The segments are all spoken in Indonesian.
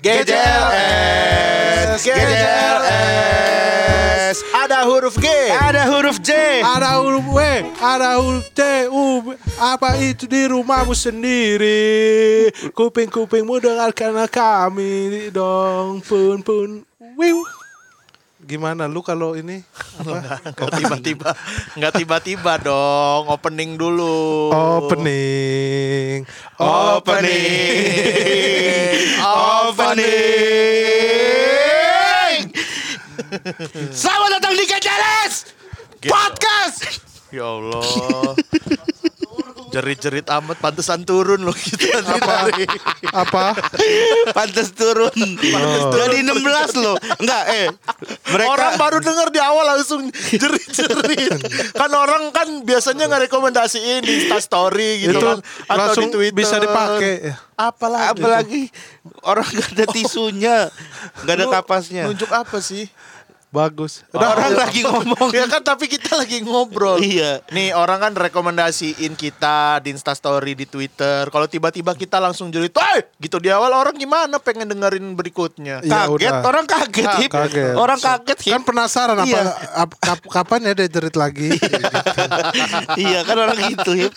GJLS, GJLS. Ada huruf G, Ada huruf J, Ada huruf W, ada huruf T, U. Apa itu di rumahmu sendiri? Kuping-kupingmu dengarkan kami dong, pun. Wiu. Gimana lu kalau ini apa? Nggak tiba-tiba dong. Opening dulu. Opening. Selamat datang di GJLS Podcast. Ya Allah. Jerit-jerit amat, pantesan turun loh kita. Apa? Pantes turun. Jadi 16 loh. Enggak, mereka Orang baru dengar di awal langsung jerit-jerit. Kan orang kan biasanya ngerekomendasiin di Instastory gitu Itu kan, atau langsung di Twitter. bisa dipakai. Apalagi orang gak ada tisunya, gak ada Lu kapasnya. nunjuk apa sih? Bagus. Orang lagi ngomong. Ya kan, tapi kita lagi ngobrol. Iya. Nih orang kan rekomendasiin kita di Instastory, di Twitter. Kalau tiba-tiba kita langsung jerit, gitu di awal, orang gimana pengen dengerin berikutnya? Ya Kaget, udah. orang kaget, Hip. Kaget. Orang kaget, Hip. Kan penasaran Iya. kapan ya dia jerit lagi? Iya kan orang gitu, Hip.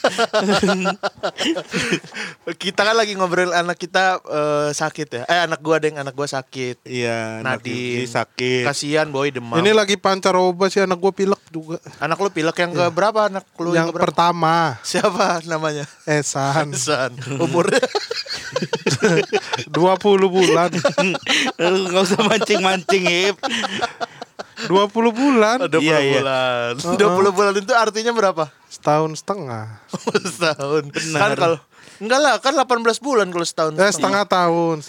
Kita kan lagi ngobrol anak kita sakit ya. Anak gua sakit. Iya, Nadine sakit. Kasihan boy, demam. Ini lagi pancaroba sih, anak gue pilek juga. Anak lu pilek yang ke berapa? Anak lu Yang ke berapa? pertama, Siapa namanya? Esan. San. Umurnya 20 bulan. Enggak usah mancing-mancing, Hip. 20 bulan. 20 Iya, iya. bulan. 20 bulan itu artinya berapa? Setahun setengah. Setahun. Benar. Kan kalau enggak lah, kan 18 bulan kalau setahun. Setengah tahun.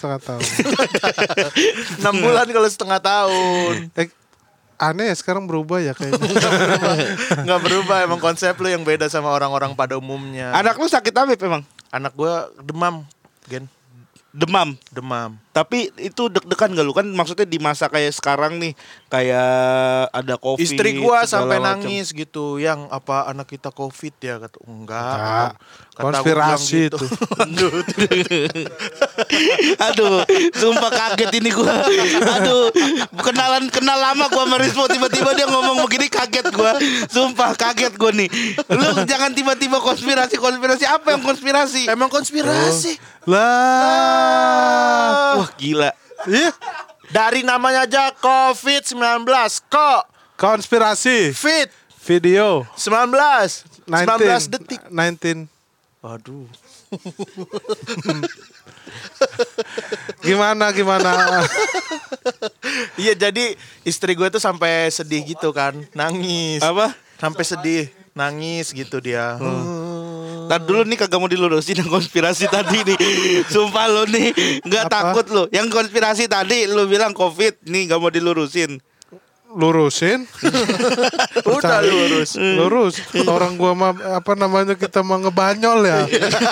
6 bulan kalau setengah tahun. Aneh ya, sekarang berubah ya kayaknya. Enggak berubah, emang konsep lu yang beda sama orang-orang pada umumnya. Anak lu sakit apa, Hip, emang? Anak gua demam, Gen. Demam. Tapi itu deg-degan gak lu? Kan maksudnya di masa kayak sekarang nih, kayak ada Covid. Istri gua segala sampai macam. nangis gitu. Yang apa anak kita Covid ya? Kata enggak. Kata Konspirasi gua bilang itu. Aduh, sumpah kaget ini gua. Aduh, kenal lama gua sama Rispo, tiba-tiba dia ngomong begini, kaget gua. Sumpah kaget gua nih. Lu jangan tiba-tiba konspirasi. Apa yang konspirasi? Emang konspirasi. Lah. Wah, gila. Iya. Dari namanya aja COVID-19. Kok Konspirasi. fit Video 19 19 detik. 19. Waduh. Gimana? Iya, jadi istri gue tuh sampai sedih gitu kan, nangis. Apa? Sampai sedih, nangis gitu dia. Ntar dulu nih kagak mau dilurusin yang konspirasi tadi nih. Sumpah lo nih nggak Apa? takut lo. Yang konspirasi tadi lo bilang Covid nih nggak mau dilurusin. Lurusin. Udah lurus. Lurus. Orang gua mah apa namanya, kita mah ngebanyol ya.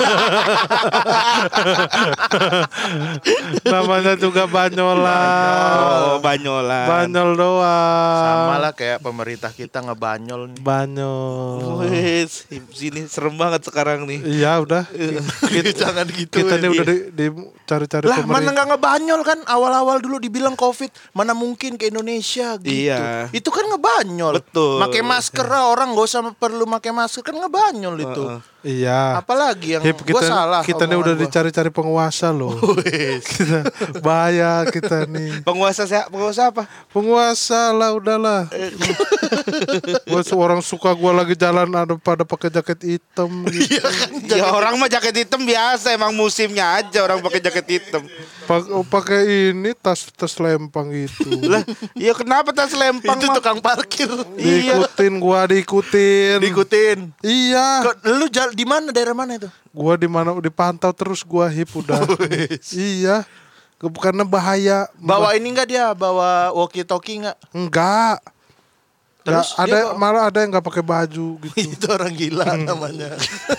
Namanya juga banyolan. Oh, banyolan. Banyol doang. Sama lah kayak pemerintah kita ngebanyol nih. Banyol. Wes, sini serem banget sekarang nih. Iya udah. Jangan gitu. Kita nih udah di cari-cari Lah, mana pemerintah. nggak ngebanyol kan? Awal-awal dulu dibilang COVID, mana mungkin ke Indonesia gitu. Iya. Itu kan ngebanyol. Betul. Pakai masker lah, orang gak usah perlu pakai masker, kan ngebanyol itu. Iya. Apalagi yang Hip, gua salah. kita nih udah omongan gua. dicari-cari penguasa loh. Kita bahaya kita nih. Penguasa apa? Penguasa lah, udahlah. Gua orang suka gua lagi jalan ada pada pakai jaket hitam gitu. Ya orang mah jaket hitam biasa, emang musimnya aja orang pakai jaket hitam. Pakai ini tas lempang gitu. Lah, ya kenapa tas lempang Itu mah? tukang parkir. Diikutin. Diikutin. Iya. Lu di mana, daerah mana itu? Gua di mana dipantau terus gua, Hip, udah. Iya. Karena bahaya. Bawa ini enggak dia? Bawa walkie-talkie enggak? Enggak. Terus Nggak, dia malah ada yang nggak pakai baju gitu. Itu orang gila namanya.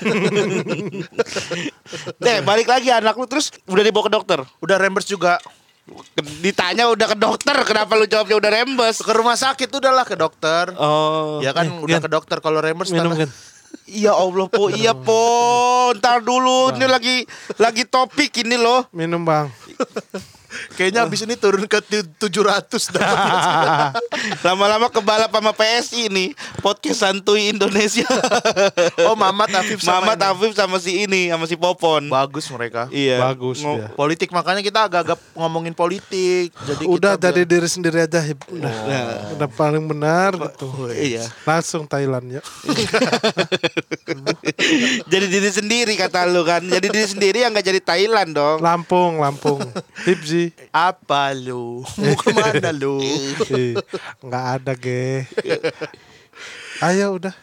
Deh, balik lagi anak lu terus udah dibawa ke dokter. Udah rembes juga. Ditanya udah ke dokter, kenapa lu jawabnya udah rembes? Ke rumah sakit udahlah, ke dokter. Oh. Ya kan udah Gen. ke dokter, kalau rembes Minum tanah- kan. Ya Allah po, iya po. Ntar dulu, ini lagi topik ini loh. Minum bang. Kayaknya abis ini turun ke 700 dapat. Lama-lama kebalap sama PSI nih. Podcast Santuy Indonesia. Oh, Mamat Afif sama Mamat Afif sama si ini, sama si Popon. bagus mereka. Iya. Bagus dia. Politik, makanya kita agak-agak ngomongin politik. Jadi Udah kita jadi diri sendiri aja Hip. Udah paling benar gitu. Iya. Langsung Thailand ya. Jadi diri sendiri kata lu kan. Jadi diri sendiri yang gak jadi Thailand dong. Lampung. Hipzi. apa lu? Mau kemana lu? Nggak ada ge. Ayo udah.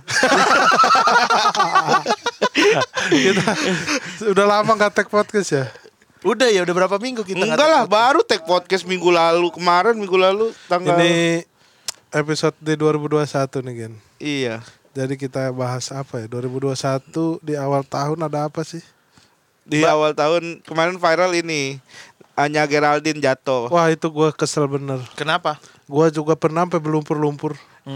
Kita udah lama nggak tag podcast ya. Udah ya, udah berapa minggu kita nggak Enggak lah, take podcast? baru take podcast minggu lalu. Minggu lalu tanggal. Ini episode di 2021 nih Gen. Iya. Jadi kita bahas apa ya? 2021 di awal tahun ada apa sih? Di awal tahun kemarin viral ini Anya Geraldine jatuh. Wah itu gue kesel bener. Kenapa? Gue juga pernah sampai berlumpur-lumpur.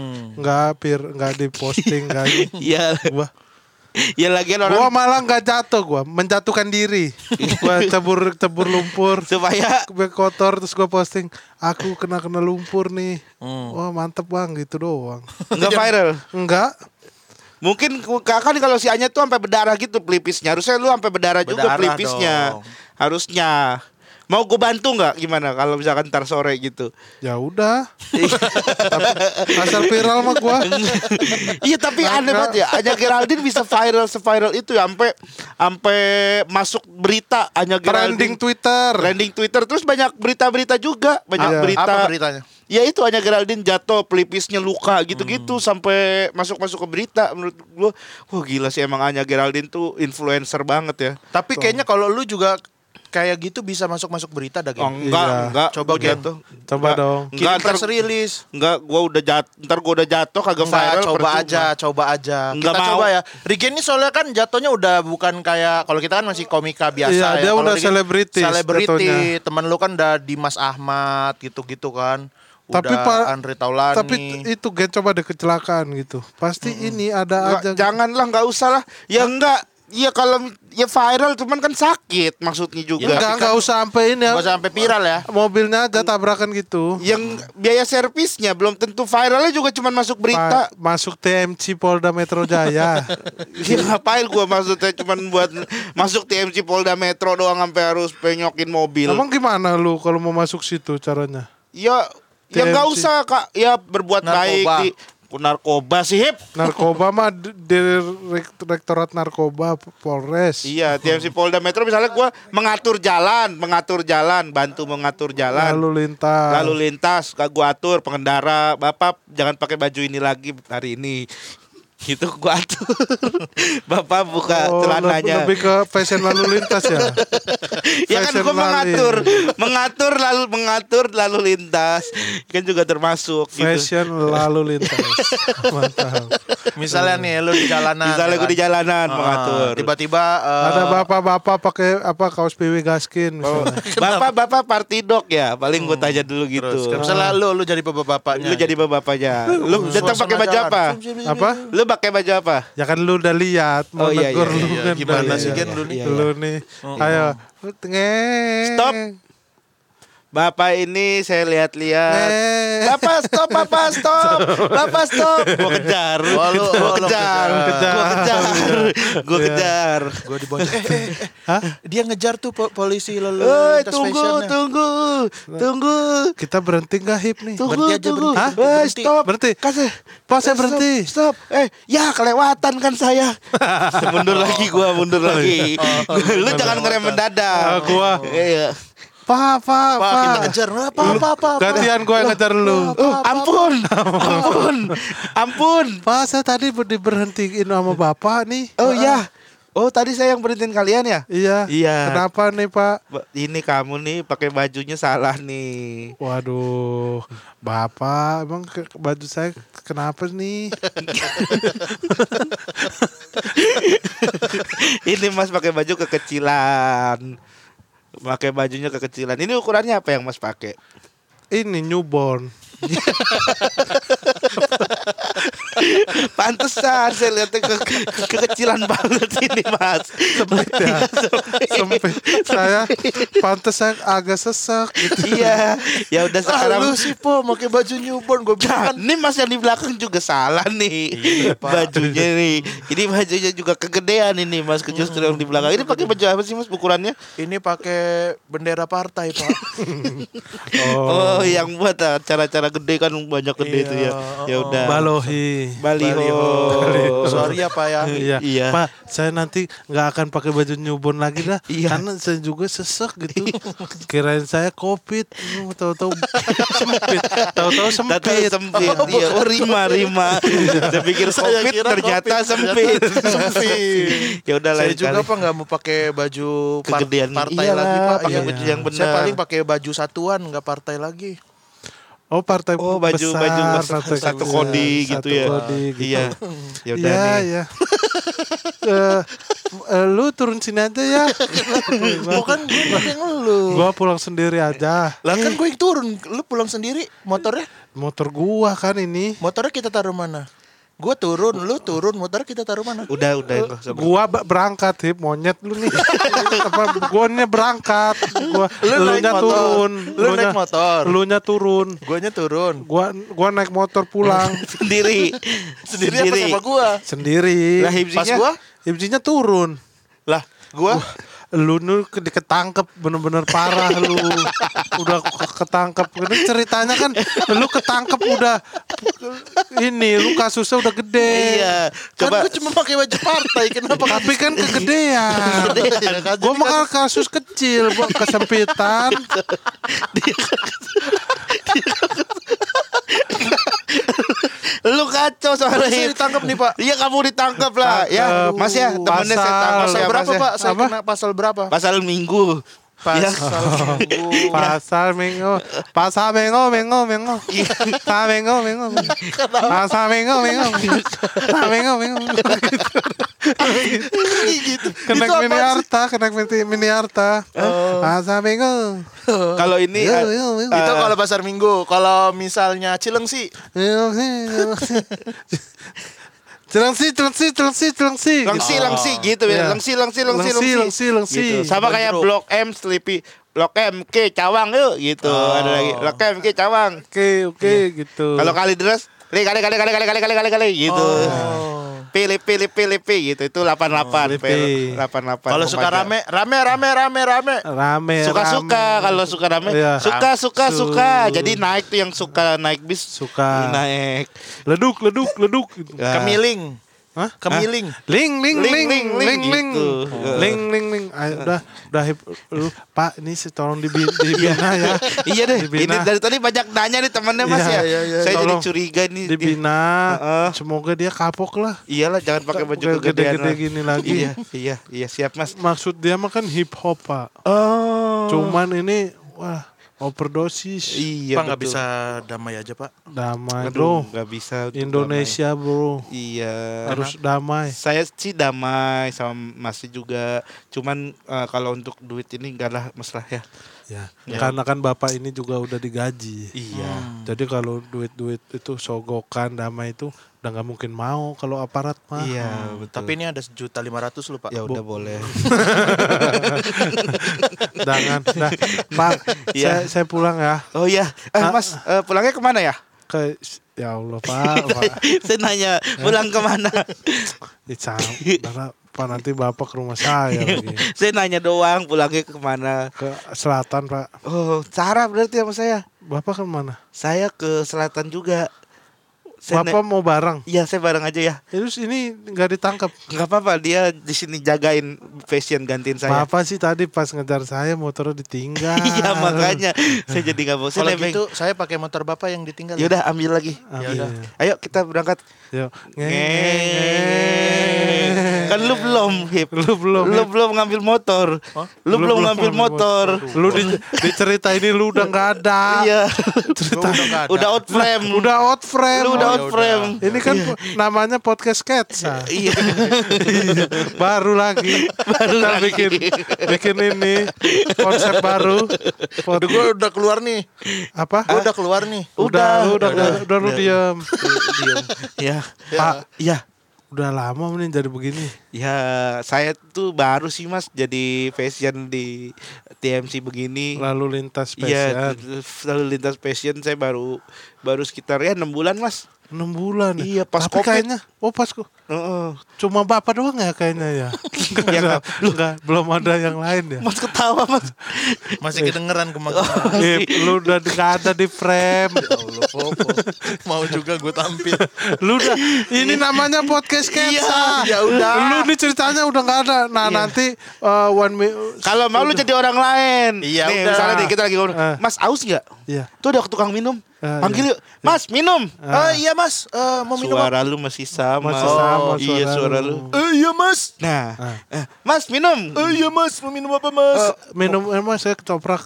Nggak diposting nggak ini. Iya. Gua Ya lagian Gua orang malah nggak jatuh, gua menjatuhkan diri. Gua cebur lumpur, supaya gue kotor terus gua posting. Aku kena lumpur nih. Wah mantep bang, gitu doang. enggak viral. Enggak, Mungkin kan kalau si Anya tuh sampai berdarah gitu pelipisnya. Harusnya lu sampai berdarah juga Berdarah pelipisnya. dong. Harusnya. Mau gue bantu nggak? Gimana kalau misalkan ntar sore gitu? ya udah. Tapi asal viral mah gua. Iya tapi aneh banget ya. Anya Geraldine bisa viral seviral itu ya, sampai masuk berita Anya Trending Geraldine. Twitter. Trending Twitter terus banyak berita-berita juga, banyak Iya. berita. Apa beritanya? Ya itu Anya Geraldine jatuh, pelipisnya luka gitu-gitu sampai masuk ke berita. Menurut gua, wah gila sih emang Anya Geraldine tuh influencer banget ya. Tapi kayaknya kalau lu juga kayak gitu bisa masuk berita dah. Oh, Gen. enggak, Iya. enggak. Coba, Gua Gen. jatuh. Coba Enggak. dong. Kirim Enggak, ntar, press release. enggak, gua udah ntar gua udah jatuh kagak Enggak, viral. coba percuma. aja. Enggak Kita mau. coba ya. Regen ini soalnya kan jatuhnya udah bukan kayak, kalau kita kan masih komika biasa Iya, ya. dia Kalau udah Regen selebritis Selebriti. jatuhnya. Temen lu kan udah Dimas Ahmad gitu-gitu kan. Tapi Udah Andre Taulani. Tapi itu Gen coba deh kecelakaan gitu. Pasti ini ada aja. Janganlah, enggak usah lah. Ya enggak. Ya kalau ya viral cuman kan sakit maksudnya juga. Enggak usah sampai ini ya. Gak sampai viral ya. Mobilnya aja tabrakan gitu. Yang biaya servisnya belum tentu viralnya juga cuman masuk berita. Masuk TMC Polda Metro Jaya. Ya ngapain gua maksudnya cuman buat masuk TMC Polda Metro doang sampai harus penyokin mobil. Emang gimana lu kalau mau masuk situ caranya? Ya enggak TMC. usah Kak. Ya berbuat Narkoba. baik di narkoba sih Hip. Narkoba mah Direktorat Narkoba Polres. Iya, TMC Polda Metro misalnya gua mengatur jalan, bantu mengatur jalan. Lalu lintas, gua atur pengendara, Bapak jangan pakai baju ini lagi hari ini. Gitu gua atur. Bapak buka celananya. Lebih ke fashion lalu lintas ya. Ya kan Fashion gua mengatur lalu lintas. Kan juga termasuk gitu. Fashion lalu lintas. Mantap. Misalnya nih lu di jalanan. Misalnya ya gua di jalanan kan? mengatur. Tiba-tiba Ada bapak-bapak pakai apa kaos PW Gaskin misalnya. Bapak partidok ya, paling gua tanya dulu gitu. terus kan misalnya lu jadi bapak-bapaknya. Lu jadi bapaknya. Lu datang pakai baju apa? Apa? Lu pakai baju apa? Ya kan lu udah lihat mau Oh, iya, negur iya, lu iya. kan. Gimana Iya, sih, iya. Gen, lu nih? Iya, Lu nih. Ayo. Stop. Bapak ini saya lihat-lihat. Bapak stop. Bapak stop. Gua kejar. Oh, lu kejar. Gua kejar. Gue dibonceng. Dia ngejar tuh polisi lalu Woi, lintas tunggu. Kita berhenti nggak Hip nih? Berhenti aja, berhenti. Hah? Stop. Berhenti. Kasih. Pas saya berhenti. Stop. Ya kelewatan kan saya. Mundur lagi. Lu jangan ngerem mendadak. Gua. Iya. Pak. Kita ngejar. Apa? Gantian gue yang ngejar lu. Ampun. Pak, saya tadi diberhentiin sama bapak nih. Oh iya. Oh tadi saya yang berhentiin kalian ya? Iya. Iya. Kenapa nih Pak? Ini kamu nih pakai bajunya salah nih. Waduh, bapak emang baju saya kenapa nih? Ini Mas pakai baju kekecilan. Pakai bajunya kekecilan. Ini ukurannya apa yang Mas pakai? Ini newborn. Pantesan saya lihatnya kekecilan banget ini Mas. Sempit ya. Sempit. Saya agak sesek gitu. Iya. Ya udah sekarang Lu sih Po pakai baju newborn gue bilang kan. ini Mas yang di belakang juga salah nih. Iya, Pak. Bajunya nih. Ini bajunya juga kegedean ini Mas. Justru yang di belakang. Ini pakai baju apa sih Mas ukurannya? Ini pakai bendera partai Pak. Oh, yang buat acara-acara gede kan banyak gede Iya, itu ya. Ya udah. Balohi. Baliho. Sorry ya Pak ya. Iya. Iya. Pak, saya nanti nggak akan pakai baju newborn lagi dah. Iya. Karena saya juga sesek gitu. Kirain saya COVID, tahu-tahu sempit. Tahu-tahu sempit. Tahu sempit. Iya, oh rima. Saya pikir Saya COVID kira ternyata COVID, sempit. Sempit. Ya udah Saya lain juga kali. Pak nggak mau pakai baju Kegedean. partai Iyalah, lagi Pak. pakai Iya. baju yang benar. Saya paling pakai baju satuan nggak partai lagi. Oh, partai Oh, baju besar, partai satu besar, kodi gitu satu ya. kodi gitu. Iya. Ya udah Iya, nih. iya. Lu turun sini aja ya. Bukan gue yang lu. Gua pulang sendiri aja. Lah kan gue yang turun. Lu pulang sendiri. Motornya Motor gua kan ini. Motornya kita taruh mana? Gue turun, lu turun, motornya kita taruh mana? Udah enggak usah. Gua berangkat, Hip. Monyet lu nih. Apa guanya berangkat. Lu naik Elunya motor. turun. Lu naik motor. Elunya turun. Guanya turun. Gua naik motor pulang Sendiri. Sendiri apa sama gua? sendiri. Lah Pas hipsinya gua? Hipsinya turun. Lah, gua Lu ketangkep bener-bener parah lu. Udah ketangkep. Ini ceritanya kan lu ketangkep udah ini lu kasusnya udah gede. Iya. kan Coba gua cuma pakai baju partai. Kenapa? Tapi kan kegedean. Gua mah kasus kecil, gua kesempitan. lu kacau soalnya. Saya ditangkap nih Pak. Iya kamu ditangkap lah ya. Tangkep. Mas ya, temennya saya tangkap Pasal ya berapa Mas ya. Pak? Saya Apa? kena pasal berapa? Pasal Minggu. Ya. Pasal Minggu. Pasal Minggu. Pasal Minggu. Pasal Minggu. gitu. Kenek Itu mini apaan sih? harta, kenek mini harta. Pasal Minggu. Kalau ini Itu kalau pasar Minggu. Kalau misalnya Cilengsi. Celengsi. Lengsi gitu ya. Iya. Lengsi. Gitu. Sama kayak Blok M Sleepy. Blok M K Cawang yuk gitu. Ada lagi. Blok M K Cawang. Oke gitu. Kalau kali deras kali gitu. Pilih gitu. Itu 88. Pilih. 88. Kalau suka rame. Rame. Suka kalau suka rame. Iya. Suka. Jadi naik tuh yang suka naik bis. Suka. Naik. Leduk. Ya. Kemiling. Hah? Kemiling. Ling. gitu. Ling. Ayo, udah Hip. Lu Pak, ini tolong dibina ya. Iya deh. Dibina. Ini dari tadi banyak nanya nih temannya Mas Iya, ya. iya. Saya jadi Tolong curiga nih. Dibina. Heeh. Semoga dia kapok lah. Iyalah jangan pakai baju Gede-gede kegedean lah. gini lagi. Iya siap Mas. Maksud dia mah kan hip hop, Pak. Oh. Cuman ini wah, overdosis. Iya Pak nggak betul. bisa damai aja Pak. Damai, Aduh, Bro. nggak bisa untuk Indonesia, Bro. damai. Iya. Harus damai. Saya sih damai sama Masih juga. Cuman kalau untuk duit ini enggak lah masalah ya. Ya, karena kan Bapak ini juga udah digaji. Iya. Jadi kalau duit-duit itu sogokan damai itu udah nggak mungkin mau kalau aparat mah. Iya, betul. Tapi ini ada 1.500.000 lu Pak. Ya udah boleh. Jangan. Nah, Pak, Iya. saya pulang ya Oh iya. Mas, pulangnya kemana ya? ke ya Allah, Pak. Saya nanya, pulang kemana? Karena Pak nanti Bapak ke rumah saya lagi. Saya nanya doang, pulangnya kemana? Ke selatan, Pak. Oh, Sarah berarti sama saya. Bapak kemana? Saya ke selatan juga. Bapak mau bareng. Iya, saya bareng aja ya. Terus ini nggak ditangkap. Enggak apa-apa, dia di sini jagain fashion gantiin saya. Bapak sih tadi pas ngejar saya motornya ditinggal. Iya, makanya saya jadi enggak mau. Kalau Saya nebeng. gitu saya pakai motor Bapak yang ditinggal. Yaudah, ambil lagi. Ambil. Ayo kita berangkat. Yuk. Kan lu belum, Hip. Lu belum. Lu belum ngambil motor. Lu belum ngambil motor. Lu di cerita ini lu udah nggak ada. Iya. Cerita Gua udah nggak ada. Udah out frame. Udah out frame. Lu udah Outframe. Ini kan namanya podcast sketsa. Iya. Baru lagi. Kita bikin ini konsep baru. Udah gue udah keluar nih. Apa? Gue udah keluar nih. Udah lu diam. Diam. Ya. Pak, Ya. udah lama nih jadi begini. Ya, saya tuh baru sih Mas jadi fashion di TMC begini. Lalu lintas Iya, spesial. lalu lintas fashion saya baru sekitar 6 bulan Mas. 6 bulan. Iya, pas Tapi Covid. kayaknya, pas kok. Heeh. Cuma Bapak doang ya kayaknya ya. Enggak, belum ada yang lain ya. Mas ketawa Mas. Masih kedengeran kemarin. Lu udah nggak ada di frame. Ya Allah, Popo. Mau juga gue tampil. Lu udah ini namanya podcast sketsa. Ya udah. Lu nih ceritanya udah nggak ada. Nah, nanti Kalau mau lu jadi orang lain. Iya, nih, udah. misalnya nih kita lagi ngomong, Eh. Mas aus nggak? Iya. Tuh ada tukang minum. Panggil iya. yuk, Mas minum. Iya Mas, mau minum apa? Suara lu masih sama. Masih sama Iya suara lu. Iya Mas. Nah, Mas minum. Iya Mas, mau minum apa Mas? minum emang saya ketoprak.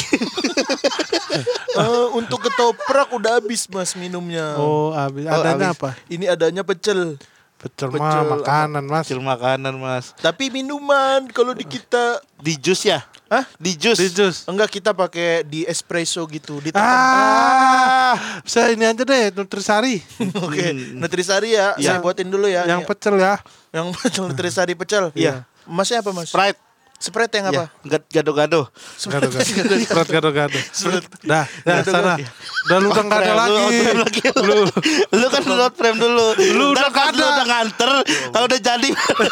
Untuk ketoprak udah habis Mas minumnya. Oh, habis. Adanya habis. apa? Ini adanya pecel. Pecel Pecel mah makanan, Mas. Kecil makanan Mas. Tapi minuman kalau di kita Di jus ya? Hah? Di jus. Di jus. enggak kita pakai di espresso gitu, ditekan. Saya ini aja deh, Nutrisari. Oke, Nutrisari ya. Saya buatin dulu ya. Yang Nih. pecel ya. Yang pecel Nutrisari pecel. Iya. Masnya apa Mas? Sprite. Sprite yang apa? Ya, gado-gado. Gado-gado. Dah, sana. Udah lu udah nggak ada lagi. Lu kan load frame dulu. Lu udah Ntar pas nggak lu ada. udah nganter, kalau udah jadi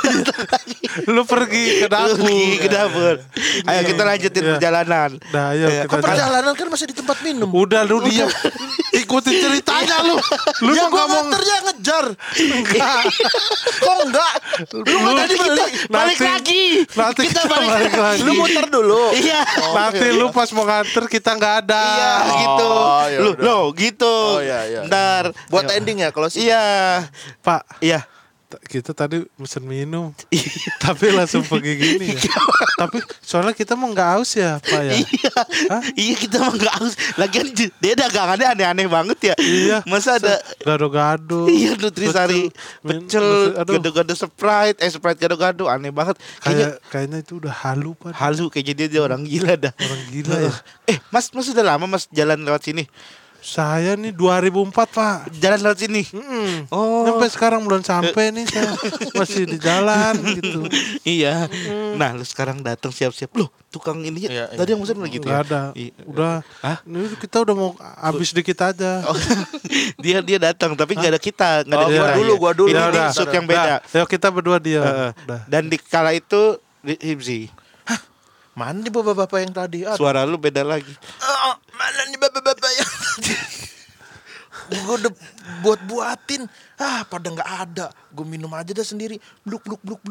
Lu pergi ke dapur. pergi ke dapur. Ayo kita lanjutin Iya. perjalanan. Dah, ayo Iya. kita. Perjalanan kan masih di tempat minum. Udah lu diam. Ikutin ceritanya lu. Lu Ya tuh gua ngomong nganternya ngejar. enggak. Kok enggak? Lu kan tadi beli. Balik Nanti- lagi. Nanti Kita balik lagi. Lu muter dulu. Iya. Nanti lu pas mau nganter kita nggak ada. Iya gitu. ya Lu udah. lo gitu. Oh, iya. Ntar Buat ending ya kalau sih. Iya. Pak, Iya. kita tadi pesen minum. Tapi langsung pergi gini ya. Tapi soalnya kita mau nggak haus ya, Pak ya. Iya. Hah? Iya kita mah enggak haus. Lagian dia dagangannya aneh-aneh banget ya. Iya. Masa ada Gado-gado. Iya Nutrisari pecel, Aduh, gado-gado Sprite, Sprite gado-gado aneh banget. kayaknya itu udah halu, Pak. Halu kayaknya dia orang gila dah. Orang gila ya. Mas sudah lama Mas jalan lewat sini. Saya nih 2004, Pak. Jalan lewat sini. Oh. Sampai sekarang belum sampai nih saya. Masih di jalan gitu. Iya. Nah, lu sekarang datang siap-siap. Loh, tukang ini Iya, tadi yang pesan gitu Nggak ya? ada. Iya. Udah. Hah? Ini kita udah mau habis dikit aja. Oh, dia datang tapi nggak ada kita, nggak ada Oh, kita. gua dulu. Ini Ya udah. shoot yang beda. Dah, yuk kita berdua dia. Udah. Dan di kala itu Hibzi, Mana nih bapak-bapak yang tadi? suara lu beda lagi. Mana nih bapak-bapak yang tadi? Gue udah buatin. Pada nggak ada. Gue minum aja dah sendiri. Bluk.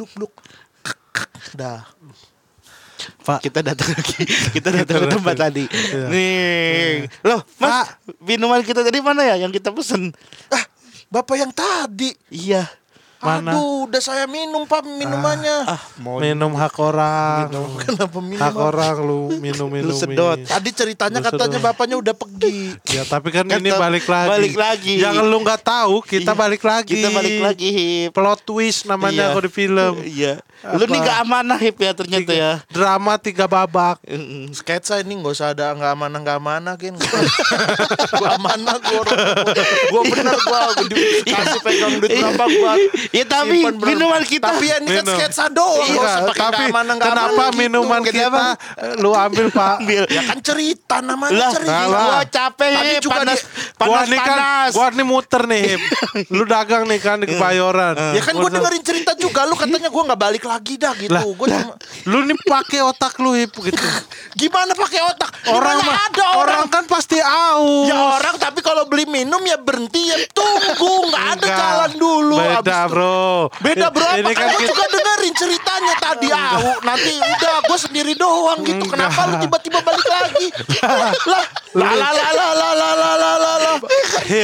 Dah. Pak, Kita datang lagi. Kita datang ke tempat tadi. Iya. Nih. Loh, Mas, minuman kita tadi mana ya yang kita pesen? Bapak yang tadi. Iya. Mana? Aduh, udah saya minum Pak minumannya. Mau minum hak orang. Kenapa minum? Hak orang lu minum. Lu sedot. Tadi ceritanya Lu katanya sedot. bapaknya udah pergi. Ya tapi kan Kan ini tetap balik lagi. balik lagi. Yang lu nggak tahu kita Iya. balik lagi. Kita balik lagi, Hip. Plot twist namanya Iya. kalau di film. Iya. Lu nih Apa? gak amanah Hip ya ternyata ya. Drama 3 babak. Sketsa ini nggak usah ada nggak amanah kan. Gue amanah gue bener gue dikasih pegang duit berapa gue. Ya tapi simpan berapa. minuman kita. Tapi ya ini kan Minum. sketsa doang. Nggak usah Enggak, pakai tapi nggak amanah kenapa gitu. minuman Kenapa? kita lu ambil Pak? Ambil. Ya kan cerita namanya Lah, cerita. gua capek Tadi Hip. juga Gua nih kan, Panas. gua nih muter nih Hip. Lu dagang nih kan di Kebayoran. Ya kan gue dengerin cerita juga. Lu katanya gue nggak balik lagi dah gitu. Lah, Gue cuma lu nih pakai otak lu Hip gitu. gimana pakai otak? Orang Gimana mah, ada orang kan pasti aus. Ya orang tapi kalau beli minum ya berhenti ya tunggu nggak ada Enggak. jalan dulu. Beda Abis itu- bro. Beda bro, Ini kan gue juga dengerin ceritanya tadi nanti udah gue sendiri doang gitu. Kenapa lu tiba-tiba balik lagi? lah. Hip,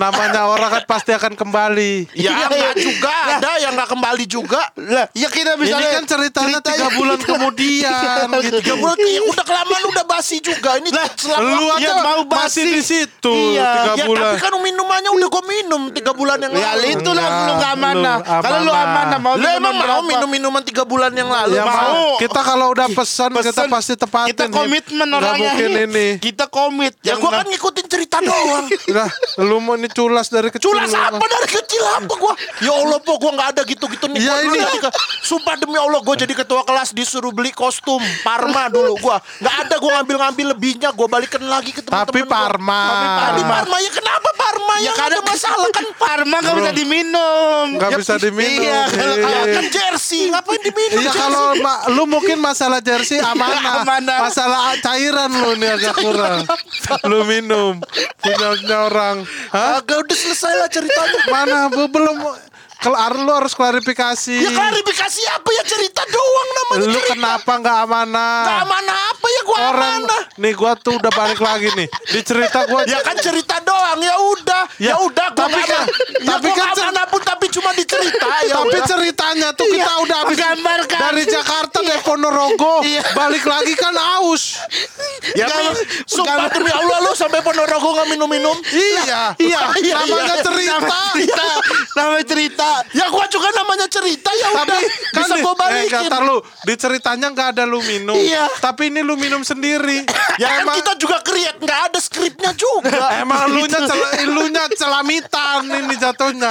Namanya orang kan pasti akan kembali. Ya enggak juga, ada yang enggak kembali juga. Lah, ya kita bisa Ini kan ceritanya 3 bulan kemudian gitu. 3 bulan ya udah kelamaan udah basi juga. Ini Lu aja mau masih basi. di situ Iya. 3 ya bulan. tapi kan minumannya udah gue minum 3 bulan yang Ya lalu. itu lah lu gak amanah. Lu Kalau lu amanah mau Lu emang mau minum minuman 3 bulan yang lalu? Ya mau. Kita kalau udah pesan kita pasti tepatin. Kita komitmen Nggak orangnya. mungkin ini. Kita komit. Ya gue kan ngikutin cerita doang. Udah, lu mau ini culas dari kecil. Culas lu. apa dari kecil apa gua? Ya Allah po gua nggak ada gitu-gitu nih. Ya, Gua dulu ini. sumpah demi Allah gua jadi ketua kelas disuruh beli kostum Parma dulu gua. Nggak ada gua ngambil lebihnya gua balikin lagi ke teman-teman. Tapi gua. Parma. Tapi Parma ya kenapa Parma? Ya kan ada masalah kan Parma gak bisa diminum. Nggak bisa diminum. Iya, kalau ya kan jersey ngapain diminum? Iya jersey? kalau lu mungkin masalah jersey amanah. Amanah. Masalah cairan lu nih agak kurang. Lu minum punya orang. Hah? agak udah selesai lah ceritanya. Mana belum kelar lu harus klarifikasi. Ya klarifikasi apa ya cerita doang namanya. Lu cerita. kenapa nggak amanah? Nggak amanah apa ya gua Orang amanah. nih gua tuh udah balik lagi nih. Di cerita gua Ya kan cerita doang ya udah. Ya udah gua tapi nggak kan- aman- ya tapi gua kan nggak amanah pun tapi cuma dicerita ya. tapi udah. ceritanya tuh kita udah habis menggambarkan. dari Jakarta dari Ponorogo balik lagi kan aus. Ya sumpah demi Allah lu sampai Ponorogo nggak minum-minum. Iya, namanya cerita. Namanya cerita. Ya gua juga namanya cerita ya udah. Tapi kan Bisa gua balikin. kata lu di ceritanya nggak ada lu minum. Iya. Tapi ini lu minum sendiri. Ya kan kita juga create nggak ada skripnya juga. Emang elunya celamitan ini jatuhnya.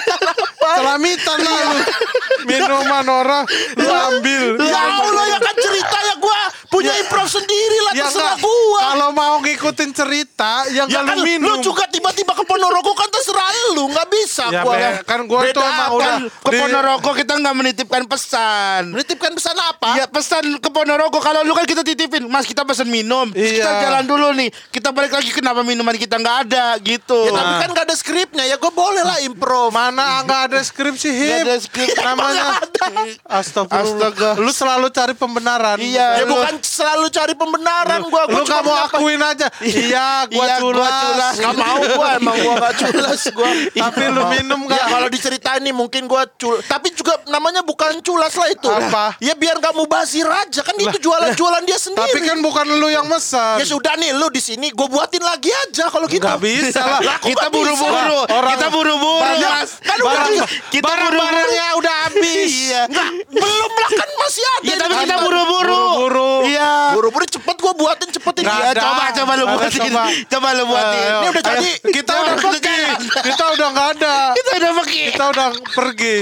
Celamitan lah lu. Minuman orang lu ambil. Ya Allah ya kan cerita ya gua punya improv sendiri lah Ya terserah nggak, gua. kalau mau ngikutin cerita yang Ya nggak kan lu minum. lu juga tiba-tiba ke Ponorogo kan terserah lu nggak bisa Ya, gua. kan gua Beda tuh emang apa? udah Ke Ponorogo kita nggak menitipkan pesan. Menitipkan pesan apa? Iya pesan ke Ponorogo. Kalau lu kan kita titipin, Mas kita pesan minum. Iya. Kita jalan dulu nih. Kita balik lagi kenapa minuman kita nggak ada gitu. Ya tapi kan gak ada skripnya ya gue boleh lah improv. Mana nggak ada skrip sih Hip. Nggak ada skrip. Namanya Astagfirullah. Astaga. Lu selalu cari pembenaran. Iya. Ya bukan selalu cari pembenaran gue. Lu gak mau akuin aja. Iya, gua Iya, gua culas. culas. Gak mau gue emang gue gak culas gue. Tapi lu minum Ya gak? kalau diceritain nih mungkin gue tapi juga namanya bukan culas lah itu. Apa? Ya biar gak mubazir aja kan itu jualan dia sendiri. Tapi kan bukan lu yang mesen. Ya sudah nih lu di sini gue buatin lagi aja kalau gitu. Gak bisa lah. Lah, kok Kita nggak bisa? buru-buru. Orang- Kita buru-buru. Ya, Mas. kan udah Kita buru-buru. Barang-barangnya udah habis. Iya. Nggak, belum lah kan masih ada. Ya ini tapi kan. kita buru-buru. Buru-buru. Iya. Buru-buru cepet gue buatin cepetin. Nggak Ya, ada. Coba lu Ada, buatin. coba. Coba lu buatin. Ayo. Ini udah jadi. Kita udah pergi. Kita udah nggak ada. Kita udah pergi. Kita udah pergi.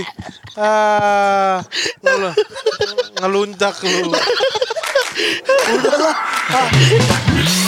Lu ngelunjak lu. Udahlah.